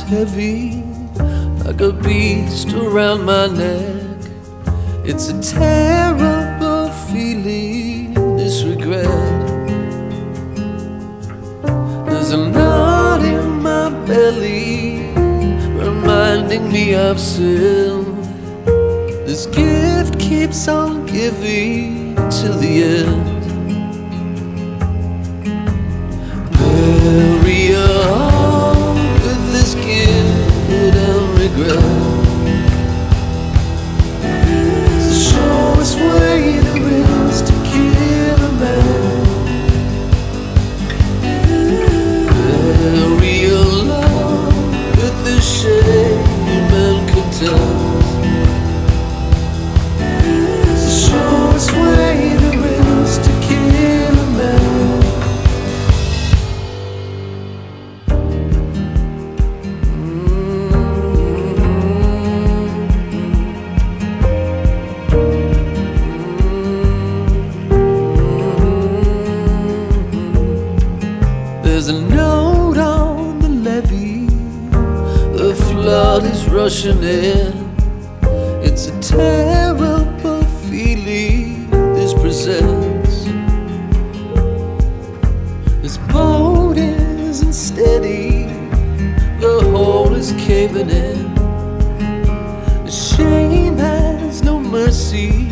heavy, like a beast around my neck. It's a terrible feeling, this regret. There's a knot in my belly, reminding me of sin. This gift keeps on giving till the end. Bury your heart with this guilt and regret. It's the surest way there is to kill a man. Bury your love with this shame and contempt. It's the surest way there is to kill a man. There's a note on the levee, the flood is rushing in. It's a terrible feeling this presents. This boat isn't steady, the hull is caving in. The shame has no mercy,